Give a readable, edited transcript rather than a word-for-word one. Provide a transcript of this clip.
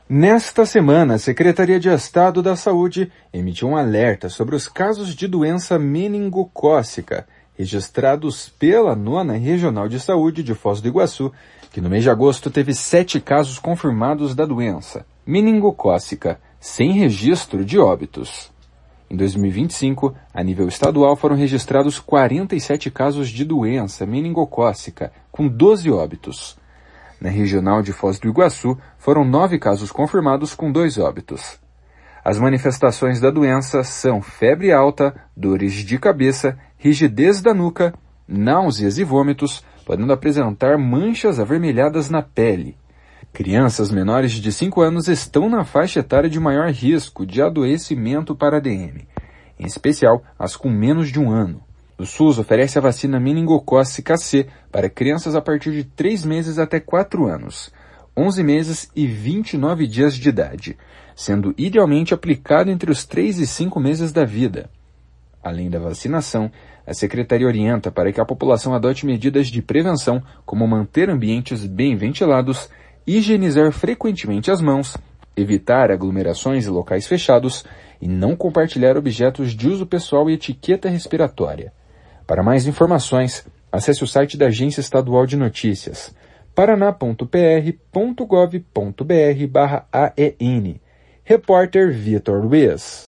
Nesta semana, a Secretaria de Estado da Saúde emitiu um alerta sobre os casos de doença meningocócica registrados pela 9ª Regional de Saúde de Foz do Iguaçu, que no mês de agosto teve 7 casos confirmados da doença meningocócica, sem registro de óbitos. Em 2025, a nível estadual foram registrados 47 casos de doença meningocócica, com 12 óbitos. Na regional de Foz do Iguaçu, foram 9 casos confirmados com 2 óbitos. As manifestações da doença são febre alta, dores de cabeça, rigidez da nuca, náuseas e vômitos, podendo apresentar manchas avermelhadas na pele. Crianças menores de 5 anos estão na faixa etária de maior risco de adoecimento para ADM, em especial as com menos de 1 ano. O SUS oferece a vacina meningocócica C para crianças a partir de 3 meses até 4 anos, 11 meses e 29 dias de idade, sendo idealmente aplicado entre os 3 e 5 meses da vida. Além da vacinação, a Secretaria orienta para que a população adote medidas de prevenção, como manter ambientes bem ventilados, higienizar frequentemente as mãos, evitar aglomerações em locais fechados e não compartilhar objetos de uso pessoal e etiqueta respiratória. Para mais informações, acesse o site da Agência Estadual de Notícias, paraná.pr.gov.br/AEN. Repórter Vitor Luiz.